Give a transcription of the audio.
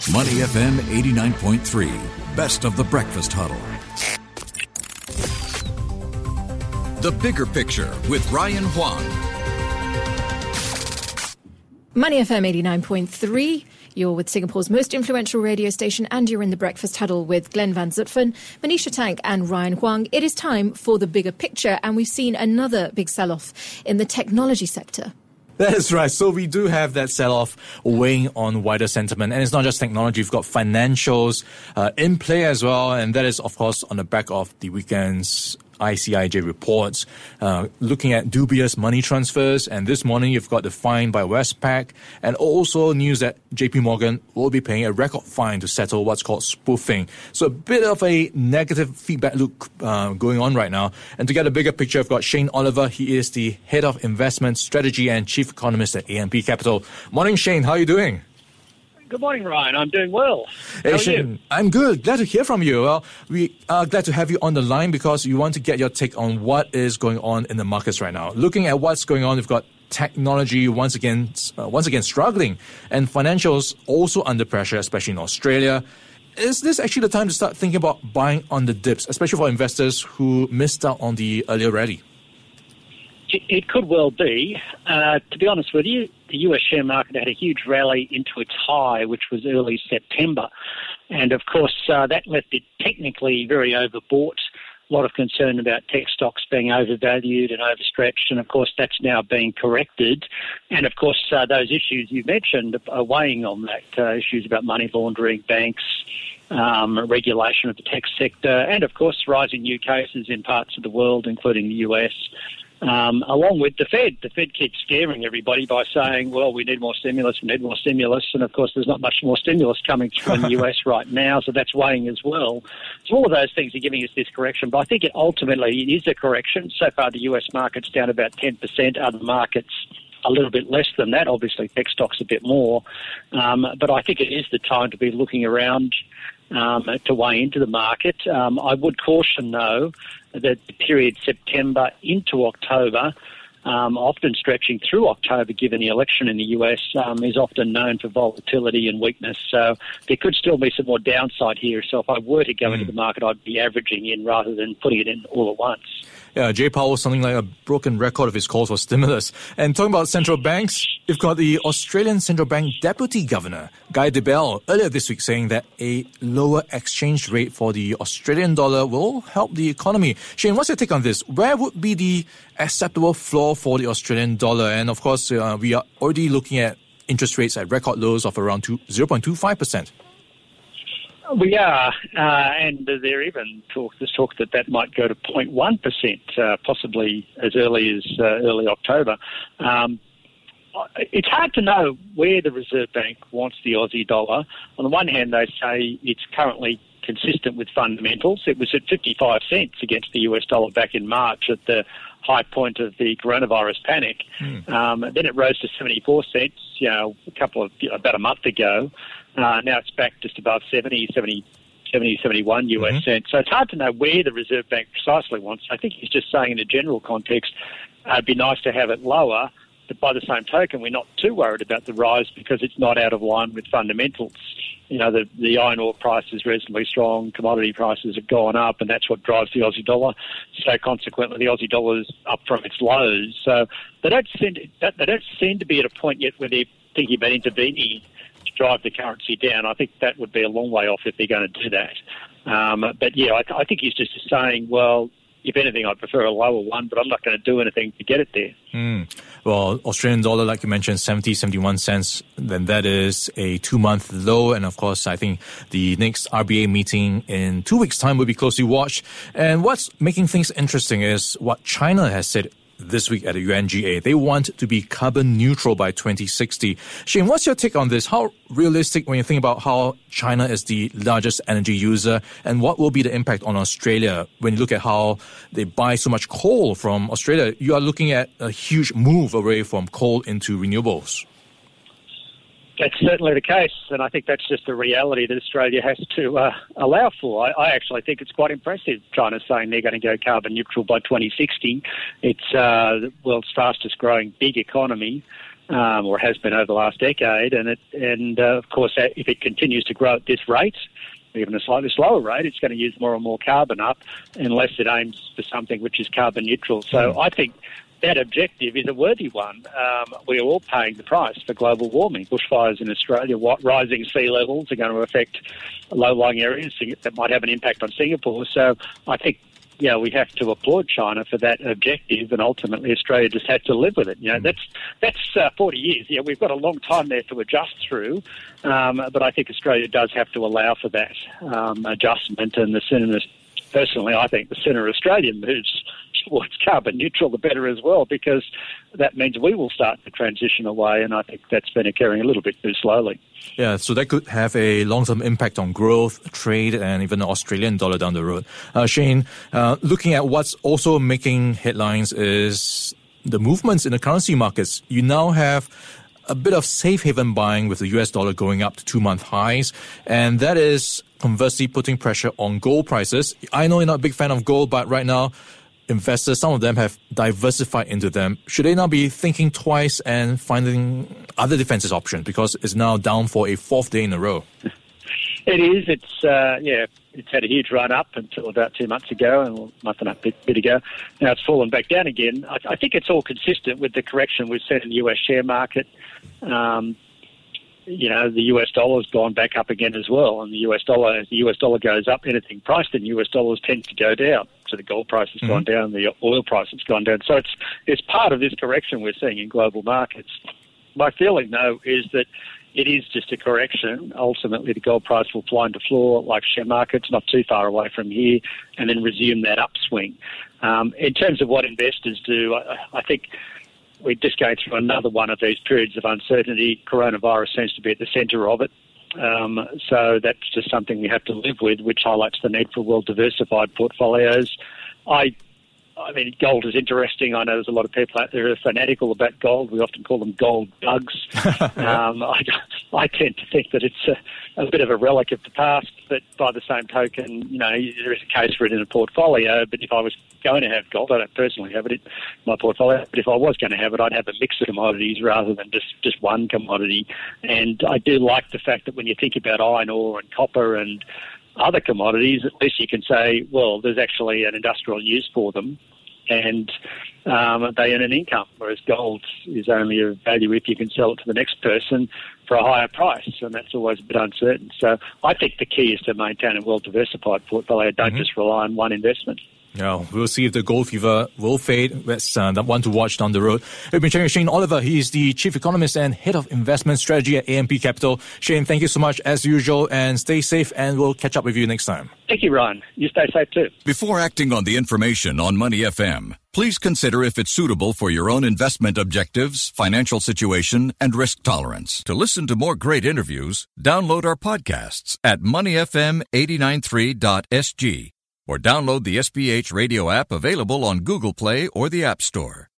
Money FM 89.3, best of the breakfast huddle. The Bigger Picture with Ryan Huang. Money FM 89.3. You're with Singapore's most influential radio station, and you're in the breakfast huddle with Glenn Van Zutphen, Manisha Tank and Ryan Huang. It is time for the bigger picture, and we've seen another big sell-off in the technology sector. That is right. So we do have that sell-off weighing on wider sentiment. And it's not just technology. We've got financials in play as well. And that is, of course, on the back of the weekend's ICIJ reports, looking at dubious money transfers. And this morning, you've got the fine by Westpac, and also news that JP Morgan will be paying a record fine to settle what's called spoofing. So a bit of a negative feedback loop going on right now. And to get a bigger picture, I've got Shane Oliver. He is the Head of Investment Strategy and Chief Economist at AMP Capital. Morning, Shane. How are you doing? Good morning, Ryan. I'm doing well. Hey, How are Shane, you? I'm good. Glad to hear from you. Well, we are glad to have you on the line because we want to get your take on what is going on in the markets right now. Looking at what's going on, we've got technology once again struggling, and financials also under pressure, especially in Australia. Is this actually the time to start thinking about buying on the dips, especially for investors who missed out on the earlier rally? It could well be. To be honest with you, the US share market had a huge rally into its high, which was early September. And, of course, that left it technically very overbought. A lot of concern about tech stocks being overvalued and overstretched. And, of course, that's now being corrected. And, of course, those issues you mentioned are weighing on that, issues about money laundering, banks, regulation of the tech sector, and, of course, rising new cases in parts of the world, including the US. Along with the Fed. The Fed keeps scaring everybody by saying, well, we need more stimulus, and of course there's not much more stimulus coming through in the US right now, so that's weighing as well. So all of those things are giving us this correction, but I think ultimately it is a correction. So far the US market's down about 10%, other markets a little bit less than that, obviously tech stocks a bit more, but I think it is the time to be looking around to weigh into the market. I would caution, though, that the period September into October, often stretching through October, given the election in the US, is often known for volatility and weakness. So there could still be some more downside here. So if I were to go into the market, I'd be averaging in rather than putting it in all at once. Yeah, Jay Powell something like a broken record of his calls for stimulus. And talking about central banks, you've got the Australian Central Bank Deputy Governor, Guy Debelle, earlier this week saying that a lower exchange rate for the Australian dollar will help the economy. Shane, what's your take on this? Where would be the acceptable floor for the Australian dollar? And of course, we are already looking at interest rates at record lows of around 0.25%. We are, and there even there's talk that might go to 0.1%, possibly as early as early October. It's hard to know where the Reserve Bank wants the Aussie dollar. On the one hand, they say it's currently consistent with fundamentals. It was at 55 cents against the US dollar back in March at the high point of the coronavirus panic. Then it rose to 74 cents, about a month ago. Now it's back just above 71 US cents. So it's hard to know where the Reserve Bank precisely wants. I think he's just saying in a general context, it'd be nice to have it lower, but by the same token, we're not too worried about the rise because it's not out of line with fundamentals. You know, the iron ore price is reasonably strong, commodity prices have gone up, and that's what drives the Aussie dollar. So consequently, the Aussie dollar is up from its lows. So they don't seem to be at a point yet where they're thinking about intervening to drive the currency down. I think that would be a long way off if they're going to do that. But yeah, I think he's just saying, well, if anything, I'd prefer a lower one, but I'm not going to do anything to get it there. Well, Australian dollar, like you mentioned, 71 cents, then that is a 2-month low. And of course, I think the next RBA meeting in 2 weeks' time will be closely watched. And what's making things interesting is what China has said this week at the UNGA. They want to be carbon neutral by 2060. Shane, what's your take on this? How realistic when you think about how China is the largest energy user, and what will be the impact on Australia when you look at how they buy so much coal from Australia? You are looking at a huge move away from coal into renewables. That's certainly the case, and I think that's just the reality that Australia has to allow for. I actually think it's quite impressive, China saying they're going to go carbon neutral by 2060. It's the world's fastest growing big economy. or has been over the last decade. And of course, if it continues to grow at this rate, even a slightly slower rate, it's going to use more and more carbon up unless it aims for something which is carbon neutral. So I think that objective is a worthy one. We are all paying the price for global warming. Bushfires in Australia, rising sea levels are going to affect low-lying areas that might have an impact on Singapore. So I think, we have to applaud China for that objective, and ultimately Australia just had to live with it. That's 40 years. We've got a long time there to adjust through, but I think Australia does have to allow for that adjustment, and personally, I think the sooner Australia moves towards carbon neutral, the better as well, because that means we will start to transition away, and I think that's been occurring a little bit too slowly. Yeah, so that could have a long-term impact on growth, trade, and even the Australian dollar down the road. Shane, looking at what's also making headlines is the movements in the currency markets. You now have a bit of safe haven buying with the US dollar going up to 2-month highs, and that is conversely putting pressure on gold prices. I know you're not a big fan of gold, but right now, investors, some of them have diversified into them. Should they now be thinking twice and finding other defensive options because it's now down for a 4th day in a row? It is. It's had a huge run up until about 2 months ago, and a month and a bit ago. Now it's fallen back down again. I think it's all consistent with the correction we've seen in the US share market. The US dollar's gone back up again as well, and as the US dollar goes up, anything priced in US dollars tends to go down. So the gold price has gone down, the oil price has gone down. So it's part of this correction we're seeing in global markets. My feeling, though, is that it is just a correction. Ultimately, the gold price will fly into floor like share markets, not too far away from here, and then resume that upswing. In terms of what investors do, I think we're just going through another one of these periods of uncertainty. Coronavirus seems to be at the centre of it. So that's just something we have to live with, which highlights the need for well-diversified portfolios. I mean, gold is interesting. I know there's a lot of people out there who are fanatical about gold. We often call them gold bugs. I tend to think that it's a bit of a relic of the past, but by the same token, there is a case for it in a portfolio. But if I was going to have gold, I don't personally have it in my portfolio, but if I was going to have it, I'd have a mix of commodities rather than just one commodity. And I do like the fact that when you think about iron ore and copper and other commodities, at least you can say, well, there's actually an industrial use for them, and they earn an income, whereas gold is only of value if you can sell it to the next person for a higher price, and that's always a bit uncertain. So I think the key is to maintain a well-diversified portfolio. Don't just rely on one investment. Yeah, we'll see if the gold fever will fade. That's one to watch down the road. We've been chatting with Shane Oliver. He is the Chief Economist and Head of Investment Strategy at AMP Capital. Shane, thank you so much as usual, and stay safe, and we'll catch up with you next time. Thank you, Ryan. You stay safe too. Before acting on the information on Money FM, please consider if it's suitable for your own investment objectives, financial situation, and risk tolerance. To listen to more great interviews, download our podcasts at moneyfm893.sg. or download the SPH radio app available on Google Play or the App Store.